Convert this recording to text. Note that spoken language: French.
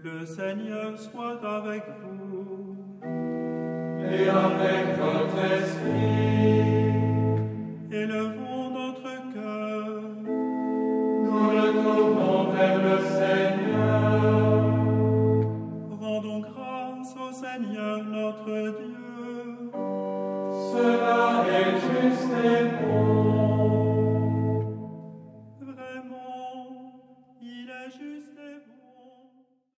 Le Seigneur soit avec vous. Et avec votre esprit.